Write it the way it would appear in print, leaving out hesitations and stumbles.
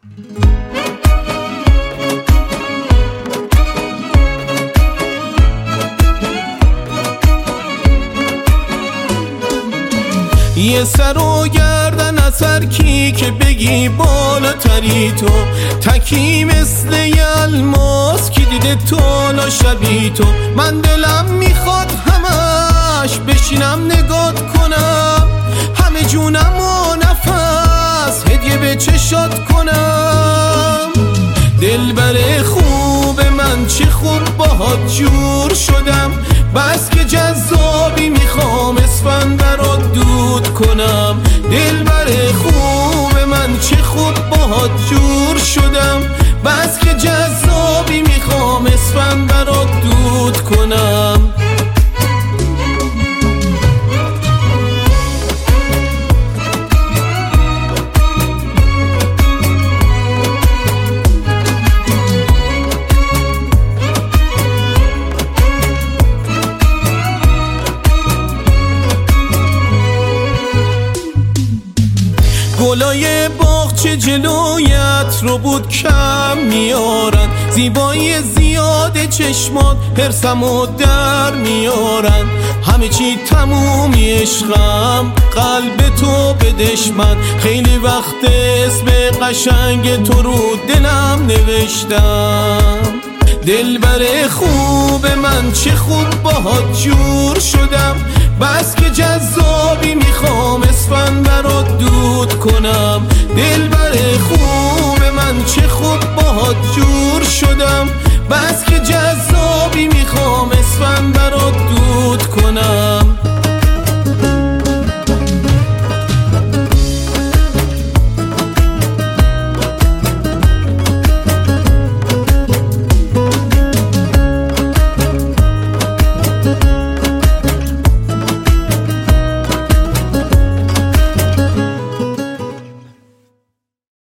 یه سر و گردن از هر کی که بگی بالاتری تو، تکی مثل یه الماس که دیده تو لا شبی تو. من دلم میخواد همش بشینم نگات کنم، همه جونم و نفس هدیه به چشات کنم. دلبر خوب من چه خوب باهات جور شدم، بس که جذابی میخوام اسفند برات دود کنم. دلبر خوب من چه خوب باهات جور شدم، بس که جذابی میخوام اسفند برات دود کنم. گلای باغچه جلویت رو بود کم میارن، زیبایی زیاد چشمات حرسمو در میارن. همه چی تمومی عشقم، قلب تو بدش من. خیلی وقت اسم قشنگ تو رو دلم نوشتم. دلبر خوب من چه خوب باهات جور شدم، بس که جذابی میخوام اسفند برات دود کنم. دلبر خوب من چه خوب باهات جور شدم، بس که جذابی میخوام اسفند برات دود کنم.